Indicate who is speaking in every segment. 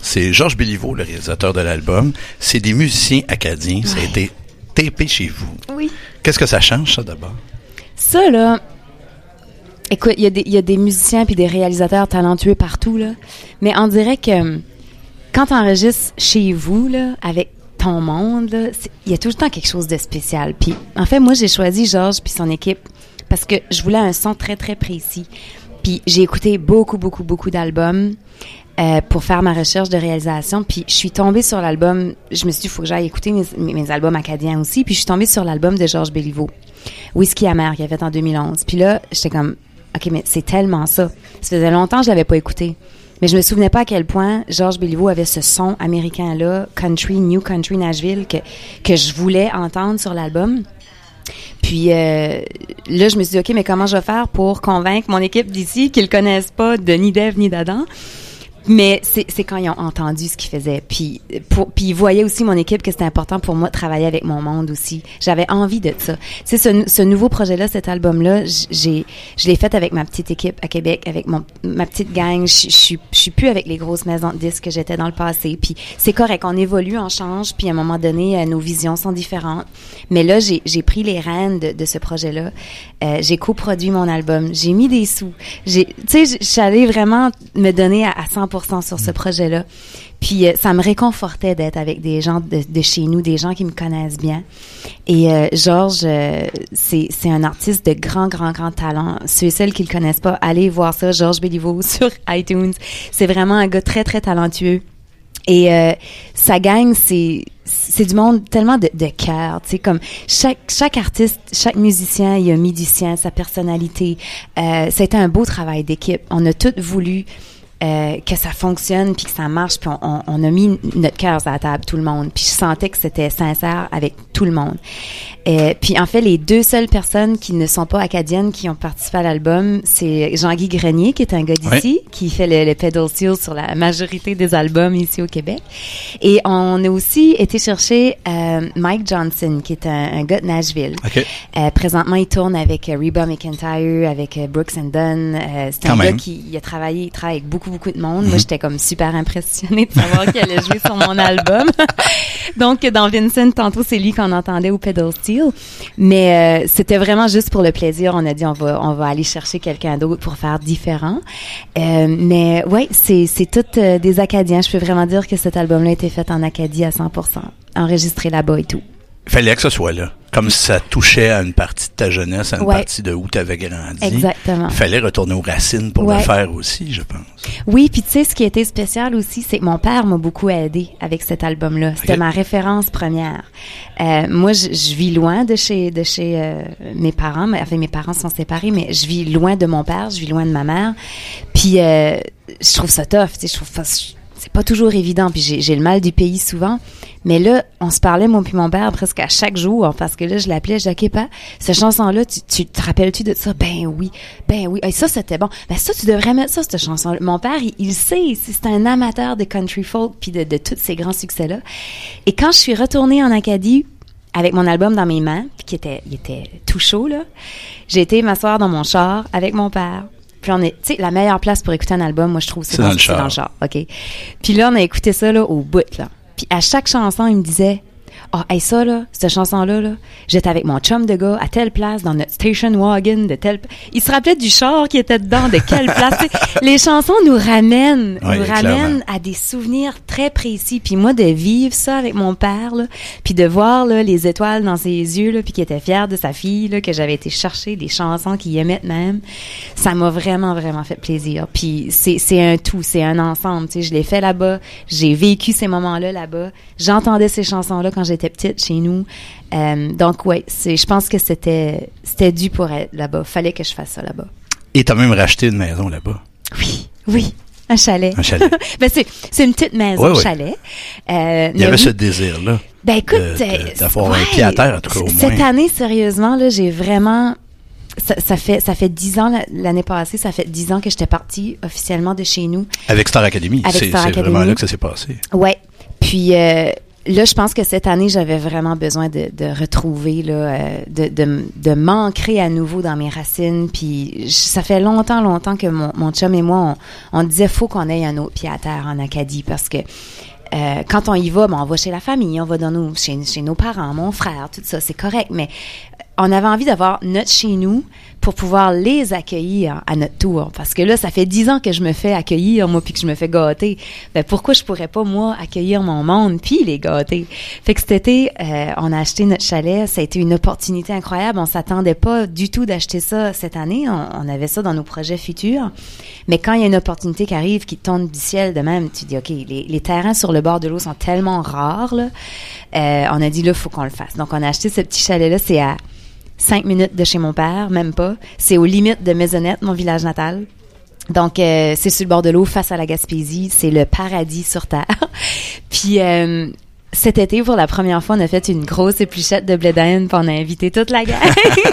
Speaker 1: C'est Georges Béliveau, le réalisateur de l'album. C'est des musiciens acadiens. Ça a été tapé chez vous.
Speaker 2: Oui.
Speaker 1: Qu'est-ce que ça change, ça, d'abord?
Speaker 2: Ça, là... Écoute, il y a des musiciens puis des réalisateurs talentueux partout, là. Mais on dirait que quand tu enregistres chez vous, là, avec ton monde, là, il y a tout le temps quelque chose de spécial. Puis, en fait, moi, j'ai choisi Georges puis son équipe parce que je voulais un son très, très précis. Puis, j'ai écouté beaucoup d'albums pour faire ma recherche de réalisation. Puis, je suis tombée sur l'album. Je me suis dit, il faut que j'aille écouter mes albums acadiens aussi. Puis, je suis tombée sur l'album de Georges Béliveau, Whisky amer, qu'il a fait en 2011. Puis là, j'étais comme... OK, mais c'est tellement ça. Ça faisait longtemps que je l'avais pas écouté. Mais je me souvenais pas à quel point Georges Béliveau avait ce son américain-là, country, new country Nashville, que je voulais entendre sur l'album. Puis là, je me suis dit, OK, mais comment je vais faire pour convaincre mon équipe d'ici qu'ils connaissent pas de ni d'Ève ni d'Adam? Mais c'est quand ils ont entendu ce qu'ils faisaient. Puis ils voyaient aussi mon équipe que c'était important pour moi de travailler avec mon monde aussi. J'avais envie de ça. C'est ce nouveau projet-là, cet album-là, je l'ai fait avec ma petite équipe à Québec, avec ma petite gang. Je suis plus avec les grosses maisons de disques que j'étais dans le passé. Puis c'est correct, on évolue, on change. Puis à un moment donné, nos visions sont différentes. Mais là, j'ai pris les rênes de ce projet-là. J'ai coproduit mon album. J'ai mis des sous. Tu sais, je suis allée vraiment me donner à 100% sur ce projet-là. Puis ça me réconfortait d'être avec des gens de chez nous, des gens qui me connaissent bien. Et Georges, c'est un artiste de grand talent. Ceux et celles qui le connaissent pas, allez voir ça, Georges Béliveau sur iTunes. C'est vraiment un gars très talentueux. Et sa gang, c'est du monde tellement de cœur, tu sais, comme chaque artiste, chaque musicien, il a mis du sien, sa personnalité. Ça a été un beau travail d'équipe. On a tous voulu que ça fonctionne puis que ça marche, puis on a mis notre cœur sur la table, tout le monde, puis je sentais que c'était sincère avec tout le monde. Puis en fait, les deux seules personnes qui ne sont pas acadiennes qui ont participé à l'album, c'est Jean-Guy Grenier, qui est un gars d'ici, qui fait le pedal steel sur la majorité des albums ici au Québec. Et on a aussi été chercher Mike Johnson, qui est un gars de Nashville. Okay. Présentement, il tourne avec Reba McEntire, avec Brooks and Dunn. C'est un gars qui il travaille avec beaucoup de monde. Moi, j'étais comme super impressionnée de savoir qu'il allait jouer sur mon album. Donc, dans Vincent, tantôt, c'est lui qu'on entendait au pedal steel. Mais c'était vraiment juste pour le plaisir. On a dit, on va aller chercher quelqu'un d'autre pour faire différent. Mais ouais, c'est toutes des Acadiens. Je peux vraiment dire que cet album-là a été fait en Acadie à 100%. Enregistré là-bas et tout.
Speaker 1: Il fallait que ce soit là. Comme si ça touchait à une partie de ta jeunesse, à une partie de où tu avais grandi.
Speaker 2: Exactement.
Speaker 1: Il fallait retourner aux racines pour le faire aussi, je pense.
Speaker 2: Oui, puis tu sais, ce qui a été spécial aussi, c'est que mon père m'a beaucoup aidé avec cet album-là. C'était ma référence première. Moi, je vis loin de chez mes parents. Enfin, mes parents sont séparés, mais je vis loin de mon père, je vis loin de ma mère. Puis, je trouve ça tough, tu sais, je trouve ça... C'est pas toujours évident, puis j'ai le mal du pays souvent. Mais là, on se parlait, moi puis mon père, presque à chaque jour, parce que là, je l'appelais, je disais, OK, pa, cette chanson-là, tu te rappelles-tu de ça? Ben oui. Et ça, c'était bon. Ben ça, tu devrais mettre ça, cette chanson-là. Mon père, il sait, c'est un amateur de country folk, puis de tous ces grands succès-là. Et quand je suis retournée en Acadie, avec mon album dans mes mains, puis il était tout chaud, là, j'ai été m'asseoir dans mon char avec mon père. Puis tu sais, la meilleure place pour écouter un album, moi, je trouve, c'est dans le char. OK. Puis là, on a écouté ça, là, au bout, là. Puis à chaque chanson, il me disait, ça, là, cette chanson-là, là, j'étais avec mon chum de gars à telle place, dans notre station wagon, de telle... Il se rappelait du char qui était dedans, de quelle place. Les chansons nous ramènent à des souvenirs très précis. Puis moi, de vivre ça avec mon père, là, puis de voir là, les étoiles dans ses yeux, là, puis qu'il était fier de sa fille, là, que j'avais été chercher des chansons qu'il aimait même, ça m'a vraiment fait plaisir. Puis c'est un tout, c'est un ensemble. Tu sais, je l'ai fait là-bas, j'ai vécu ces moments-là là-bas, j'entendais ces chansons-là quand j'étais petite chez nous. Donc, ouais, je pense que c'était dû pour être là-bas. Fallait que je fasse ça là-bas.
Speaker 1: Et t'as même racheté une maison là-bas.
Speaker 2: Oui. Un chalet. Ben, c'est une petite maison, chalet.
Speaker 1: Il y avait ce désir-là.
Speaker 2: Ben, écoute,
Speaker 1: d'avoir un pied à terre, en tout cas, au moins.
Speaker 2: Cette année, sérieusement, là, j'ai vraiment... Ça fait 10 ans, l'année passée, ça fait 10 ans que j'étais partie officiellement de chez nous.
Speaker 1: Avec Star Academy. C'est vraiment là que ça s'est passé.
Speaker 2: Ouais. Puis... là, je pense que cette année, j'avais vraiment besoin de retrouver, là, de m'ancrer à nouveau dans mes racines. Puis ça fait longtemps que mon chum et moi, on disait faut qu'on ait un autre pied à terre en Acadie parce que quand on y va, on va chez la famille, on va chez nos parents, mon frère, tout ça, c'est correct. Mais on avait envie d'avoir notre chez nous pour pouvoir les accueillir à notre tour. Parce que là, ça fait 10 ans que je me fais accueillir, moi, puis que je me fais gâter. Ben, pourquoi je pourrais pas, moi, accueillir mon monde puis les gâter? Fait que cet été, on a acheté notre chalet. Ça a été une opportunité incroyable. On s'attendait pas du tout d'acheter ça cette année. On avait ça dans nos projets futurs. Mais quand il y a une opportunité qui arrive, qui tombe du ciel de même, tu dis, OK, les terrains sur le bord de l'eau sont tellement rares, là. On a dit, là, faut qu'on le fasse. Donc, on a acheté ce petit chalet-là. C'est à 5 minutes de chez mon père, même pas. C'est aux limites de Maisonnette, mon village natal. Donc, c'est sur le bord de l'eau, face à la Gaspésie. C'est le paradis sur Terre. Puis, cet été, pour la première fois, on a fait une grosse épluchette de blé d'Inde, puis on a invité toute la gang.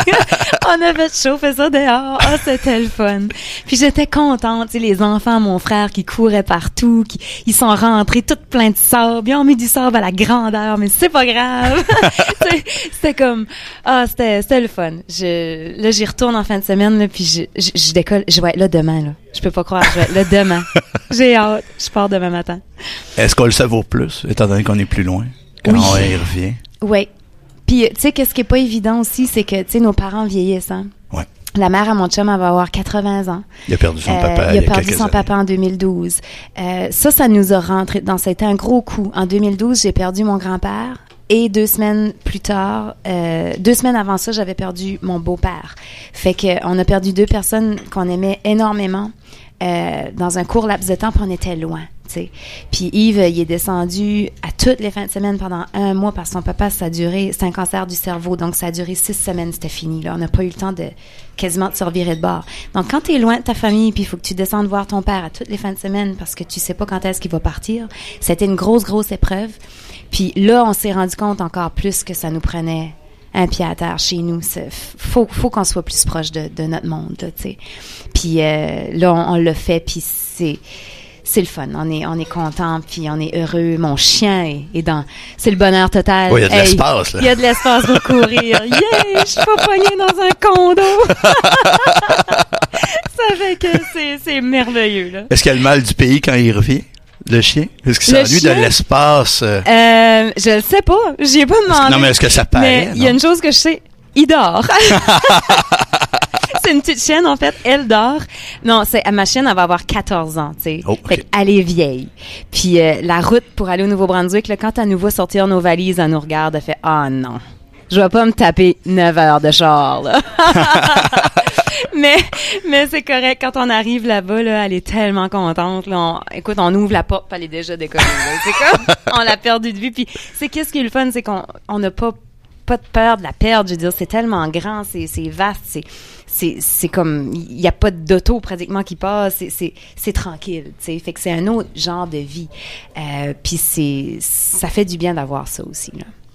Speaker 2: On a fait chauffer ça dehors. Ah, c'était le fun. Puis j'étais contente, tu sais, les enfants, mon frère, qui couraient partout, ils sont rentrés tout pleins de sable. Ils ont mis du sable à la grandeur, mais c'est pas grave. C'était comme, c'était le fun. Là, j'y retourne en fin de semaine, là, puis je décolle. Je vais être là demain, là. Je peux pas croire, je vais être là demain. J'ai hâte. Je pars demain matin.
Speaker 1: Est-ce qu'on le savoure plus, étant donné qu'on est plus loin, quand on y revient?
Speaker 2: Oui. Puis, tu sais, qu'est-ce qui est pas évident aussi, c'est que, tu sais, nos parents vieillissent, hein?
Speaker 1: Ouais.
Speaker 2: La mère à mon chum, elle va avoir 80 ans.
Speaker 1: Il a perdu son papa
Speaker 2: il a perdu son papa en 2012. Ça nous a rentré dans... Ça a été un gros coup. En 2012, j'ai perdu mon grand-père. Et 2 semaines plus tard, 2 semaines avant ça, j'avais perdu mon beau-père. Fait que on a perdu 2 personnes qu'on aimait énormément dans un court laps de temps, puis on était loin. T'sais. Puis Yves, il est descendu à toutes les fins de semaine pendant 1 mois parce que son papa, c'est un cancer du cerveau, donc ça a duré 6 semaines, c'était fini. Là, on n'a pas eu le temps de quasiment de se revirer de bord. Donc quand t'es loin de ta famille, puis il faut que tu descendes voir ton père à toutes les fins de semaine parce que tu sais pas quand est-ce qu'il va partir, c'était une grosse épreuve. Puis là, on s'est rendu compte encore plus que ça nous prenait un pied à terre chez nous. Faut qu'on soit plus proche de notre monde, tu sais. Puis là, on l'a fait, puis c'est le fun. On est content, puis on est heureux. Mon chien est dans... C'est le bonheur total.
Speaker 1: Oui, il y a de l'espace, là.
Speaker 2: Il y a de l'espace pour courir. Yeah! Je suis pas pognée dans un condo! Ça fait que c'est merveilleux, là.
Speaker 1: Est-ce qu'il y a le mal du pays quand il revient? Le chien? Est-ce qu'il s'ennuie de l'espace?
Speaker 2: Je le sais pas. J'y ai pas demandé.
Speaker 1: Non, mais est-ce que ça paraît?
Speaker 2: Mais il y a une chose que je sais. Il dort. C'est une petite chienne, en fait. Elle dort. Non, ma chienne, elle va avoir 14 ans, tu sais.
Speaker 1: Oh, okay.
Speaker 2: Fait qu'elle est vieille. Puis la route pour aller au Nouveau-Brunswick, là, quand elle nous voit sortir nos valises, elle nous regarde, elle fait « Ah non, je vais pas me taper 9 heures de char, là. » Mais c'est correct. Quand on arrive là-bas, là, elle est tellement contente. Là, écoute, on ouvre la porte, puis elle est déjà décollée. C'est comme, on l'a perdue de vue. Puis c'est qu'est-ce qui est le fun, c'est qu'on n'a pas de peur de la perdre. Je veux dire, c'est tellement grand, c'est vaste, c'est comme, il n'y a pas d'auto pratiquement qui passe. C'est tranquille, tu sais. Fait que c'est un autre genre de vie. Puis ça fait du bien d'avoir ça aussi, là.